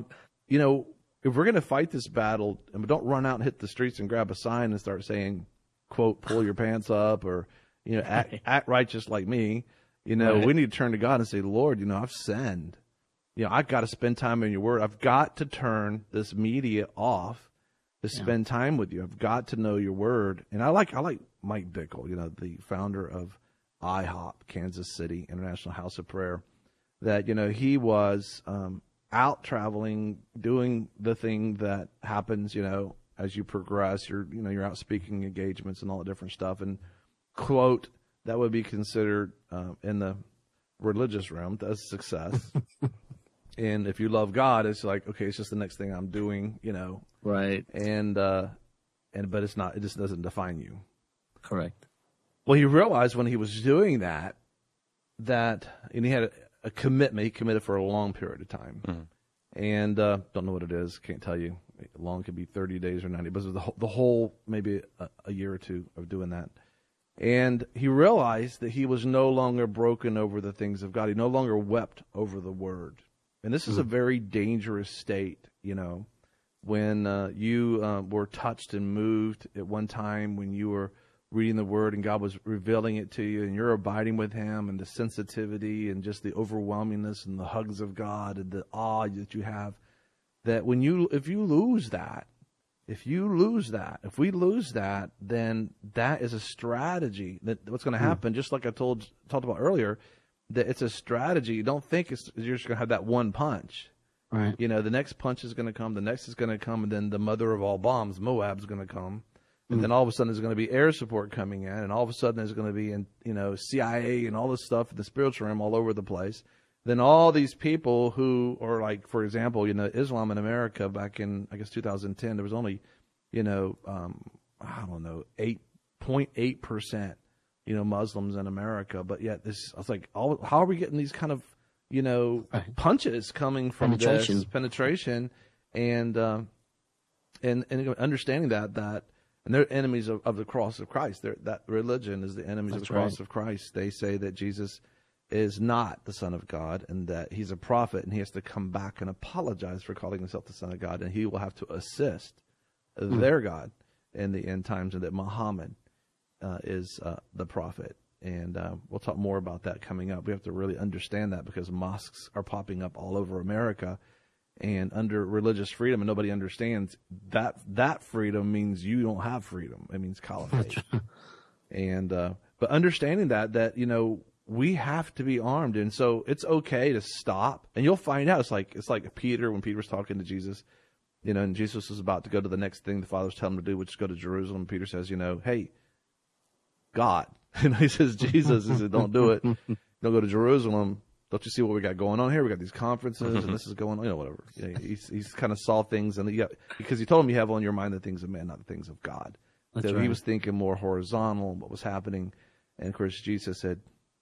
if we're going to fight this battle, and we don't run out and hit the streets and grab a sign and start saying, quote, pull your pants up, or, act righteous like me, we need to turn to God and say, Lord, I've sinned. I've got to spend time in your word. I've got to turn this media off to spend time with you. I've got to know your word. And I like Mike Bickle, the founder of IHOP, Kansas City International House of Prayer, that, he was, out traveling, doing the thing that happens, as you progress. You're out speaking engagements and all the different stuff. And quote, that would be considered in the religious realm as success. And if you love God, it's like, okay, it's just the next thing I'm doing, Right. But it's not. It just doesn't define you. Correct. Well, he realized when he was doing that and he had a commitment. He committed for a long period of time. Mm-hmm. And don't know what it is. Can't tell you. Long could be 30 days or 90. But it was the whole maybe a year or two of doing that. And he realized that he was no longer broken over the things of God. He no longer wept over the word. And this is a very dangerous state, when you were touched and moved at one time, when you were reading the word and God was revealing it to you and you're abiding with him, and the sensitivity and just the overwhelmingness and the hugs of God and the awe that you have, that if we lose that, then that is a strategy that what's going to happen, just like I talked about earlier, that it's a strategy. Don't think you're just going to have that one punch. Right. The next punch is going to come, the next is going to come, and then the mother of all bombs, Moab's going to come. And then all of a sudden there's going to be air support coming in, and all of a sudden there's going to be CIA and all this stuff in the spiritual realm all over the place. Then all these people who are like, for example, Islam in America back in, I guess, 2010, there was only, 8.8%, Muslims in America. But yet I was like, how are we getting these kind of, Right. punches coming from Penetration. this penetration, and understanding that, and they're enemies of the cross of Christ. That religion is the enemies of the cross of Christ. They say that Jesus is not the Son of God, and that he's a prophet, and he has to come back and apologize for calling himself the Son of God, and he will have to assist their God in the end times, and that Muhammad is the prophet. And we'll talk more about that coming up. We have to really understand that, because mosques are popping up all over America, and under religious freedom, and nobody understands that freedom means you don't have freedom. It means caliphate. And but understanding that we have to be armed, and so it's okay to stop. And you'll find out. It's like Peter, when Peter was talking to Jesus, and Jesus was about to go to the next thing the Father was telling him to do, which is go to Jerusalem. Peter says, hey, God. And he says, Jesus, he said, don't do it. Don't go to Jerusalem. Don't you see what we got going on here? We got these conferences, and this is going on, whatever. He's kind of saw things, and because he told him you have on your mind the things of man, not the things of God. That's So right. he was thinking more horizontal on what was happening. And of course, Jesus said,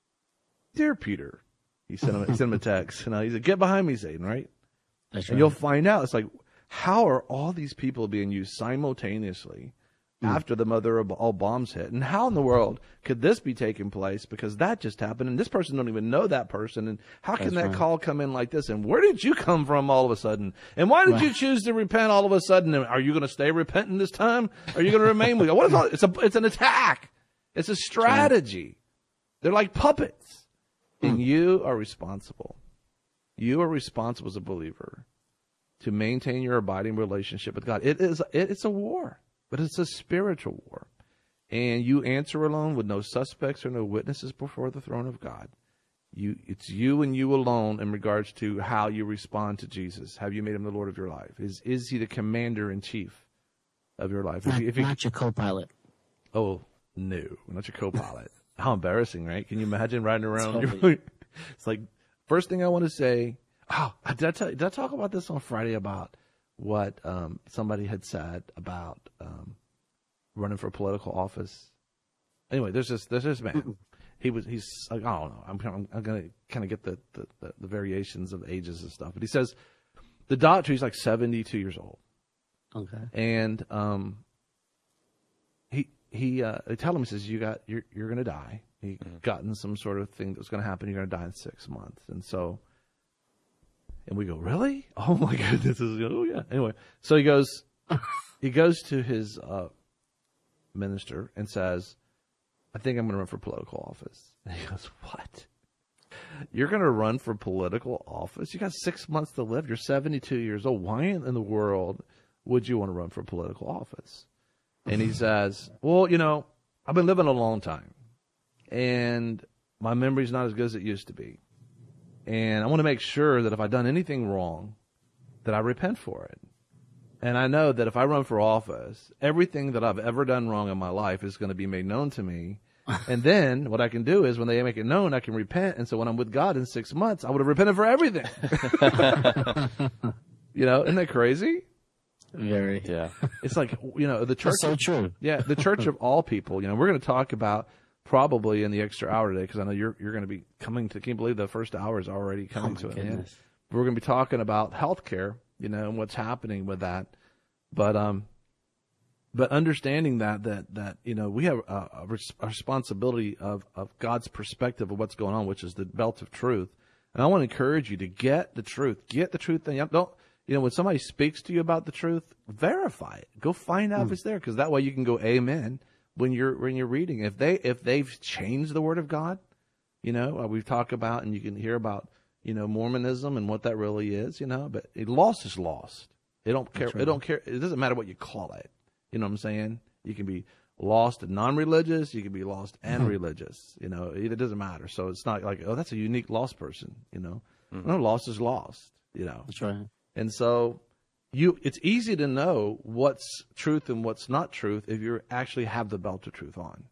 "Dear Peter," he sent him a text, and he said, "Get behind me, Satan," right? That's And right. you'll find out, it's like, how are all these people being used simultaneously after the mother of all bombs hit? And how in the world could this be taking place? Because that just happened, and this person don't even know that person. And how can that call come in like this? And where did you come from all of a sudden? And why did you choose to repent all of a sudden? And are you going to stay repentant this time? Are you going to remain with God? What is all? It's an attack. It's a strategy. They're like puppets. And you are responsible. You are responsible as a believer to maintain your abiding relationship with God. It's a war, but it's a spiritual war. And you answer alone with no suspects or no witnesses before the throne of God. It's you and you alone in regards to how you respond to Jesus. Have you made him the Lord of your life? Is he the commander in chief of your life? Not your co-pilot. Oh, no, not your co-pilot. How embarrassing, right? Can you imagine riding around? Totally. It's like, first thing I want to say, did I talk about this on Friday about what somebody had said about running for political office? Anyway, there's this man. He's like, I don't know. I'm going to kind of get the variations of ages and stuff. But he says the doctor, he's like 72 years old. Okay. And they tell him, he says, you're going to die. He gotten some sort of thing that was going to happen. You're going to die in 6 months. And we go, really? Oh my goodness. Oh yeah. Anyway, so he goes to his minister and says, I think I'm going to run for political office. And he goes, what? You're going to run for political office? You got 6 months to live. You're 72 years old. Why in the world would you want to run for political office? And he says, well, I've been living a long time, and my memory's not as good as it used to be. And I want to make sure that if I've done anything wrong, that I repent for it. And I know that if I run for office, everything that I've ever done wrong in my life is going to be made known to me. And then what I can do is when they make it known, I can repent. And so when I'm with God in 6 months, I would have repented for everything. Isn't that crazy? Very. Yeah. It's like, the church. That's so true. Yeah, the church of all people. We're going to talk about probably in the extra hour today, because I know you're going to be coming to. Can you believe the first hour is already coming to an end? Goodness. We're going to be talking about healthcare, and what's happening with that. But understanding that we have a responsibility of God's perspective of what's going on, which is the belt of truth. And I want to encourage you to get the truth. Get the truth. And don't. When somebody speaks to you about the truth, verify it. Go find out if it's there, because that way you can go amen when you're reading. If they've changed the Word of God, we've talked about, and you can hear about Mormonism and what that really is, But lost is lost. It don't care. It don't care. It doesn't matter what you call it. You know what I'm saying? You can be lost and non-religious. You can be lost and religious. It doesn't matter. So it's not like, oh, that's a unique lost person. No, lost is lost. That's right. And so it's easy to know what's truth and what's not truth if you actually have the belt of truth on,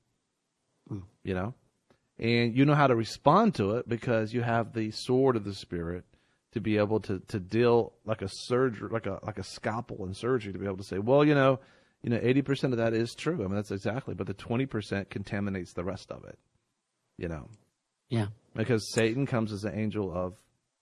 and you know how to respond to it because you have the sword of the Spirit to be able to deal like a surgery, like a scalpel in surgery, to be able to say, well, 80% of that is true. I mean, that's exactly, but the 20% contaminates the rest of it, Yeah. because Satan comes as an angel of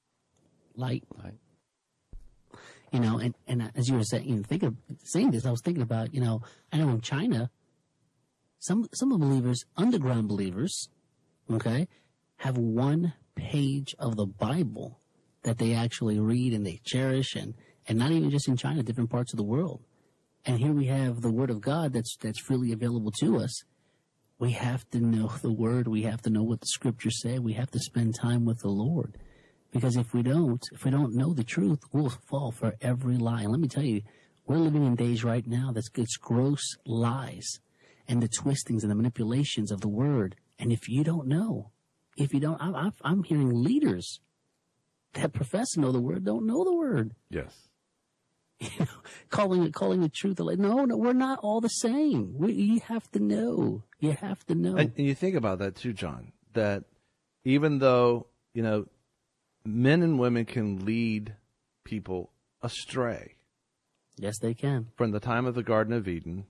light. Right. You know, and as you were saying, saying this, I was thinking about, I know in China, some of the believers, underground believers, okay, have one page of the Bible that they actually read and they cherish, and not even just in China, different parts of the world. And here we have the Word of God that's freely available to us. We have to know the Word. We have to know what the Scriptures say. We have to spend time with the Lord. Because if we don't know the truth, we'll fall for every lie. And let me tell you, we're living in days right now that's gross lies and the twistings and the manipulations of the Word. And if you don't know, I'm hearing leaders that profess to know the Word don't know the Word. Yes. Calling the truth. Like, no, we're not all the same. You have to know. You have to know. And you think about that too, John, that even though, men and women can lead people astray. Yes, they can. From the time of the Garden of Eden,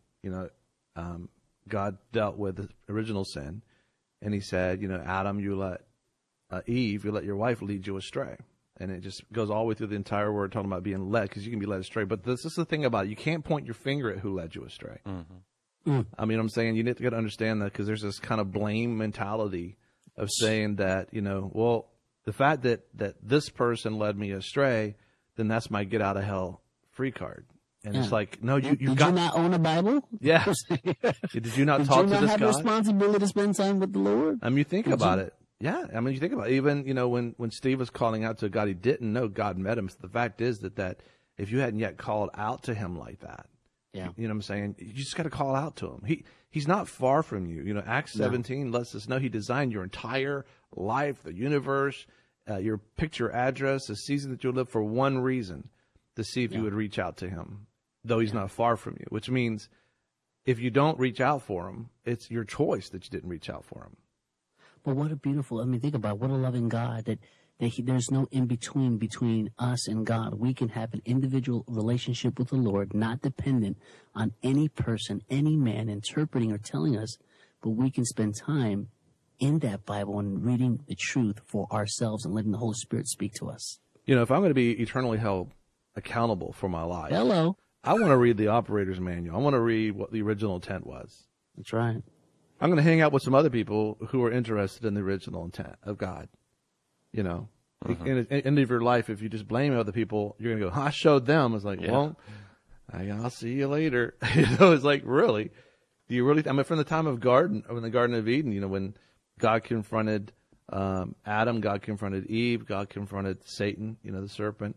God dealt with the original sin, and he said, Adam, you let Eve, you let your wife lead you astray. And it just goes all the way through the entire word talking about being led, because you can be led astray. But this is the thing about it. You can't point your finger at who led you astray. Mm-hmm. I mean, I'm saying you need to understand that, because there's this kind of blame mentality of saying that, well, the fact that this person led me astray, then that's my get out of hell free card. And it's like, no, you did you not own a Bible? Yeah. Did you not talk to this God? Did you not have responsibility to spend time with the Lord? I mean, you think about it. Yeah. I mean, you think about it. Even, when Steve was calling out to a God he didn't know, God met him. So the fact is that if you hadn't yet called out to him like that, yeah. You know what I'm saying? You just got to call out to him. He's not far from you. Acts 17 lets us know he designed your entire life, the universe, your picture address, the season that you'll live, for one reason, to see if you would reach out to him, though he's not far from you, which means if you don't reach out for him, it's your choice that you didn't reach out for him. But what a beautiful, think about what a loving God that there's no in-between between us and God. We can have an individual relationship with the Lord, not dependent on any person, any man interpreting or telling us, but we can spend time in that Bible and reading the truth for ourselves and letting the Holy Spirit speak to us. If I'm going to be eternally held accountable for my life, I want to read the operator's manual. I want to read what the original intent was. That's right. I'm going to hang out with some other people who are interested in the original intent of God. Mm-hmm. In the end of your life, if you just blame other people, you're going to go, I showed them. It's like, well, I'll see you later. It's like, really? Do you really? From the time of the Garden of Eden, when God confronted Adam, God confronted Eve, God confronted Satan, the serpent.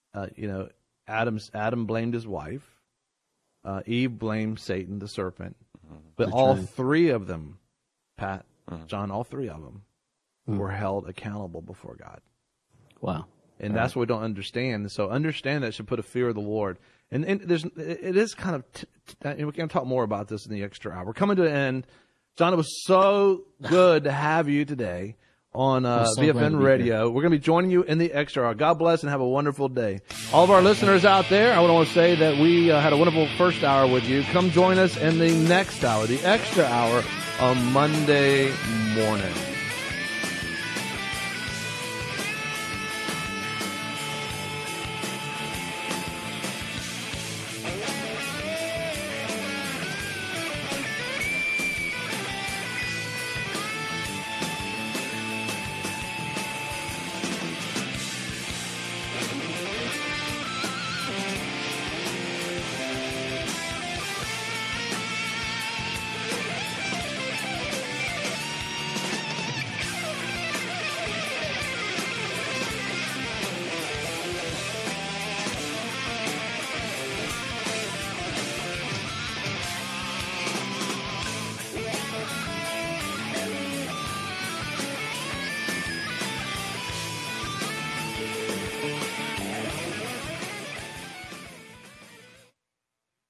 Adam blamed his wife. Eve blamed Satan, the serpent. But That's all right. three of them, Pat, John, all three of them were held accountable before God. Wow. And that's what we don't understand. So understand that should put a fear of the Lord. And it is kind of, and we can talk more about this in the extra hour. We're coming to an end. John, it was so good to have you today on VFN Radio. We're going to be joining you in the extra hour. God bless and have a wonderful day. All of our listeners out there, I want to say that we had a wonderful first hour with you. Come join us in the next hour, the extra hour, on Monday morning.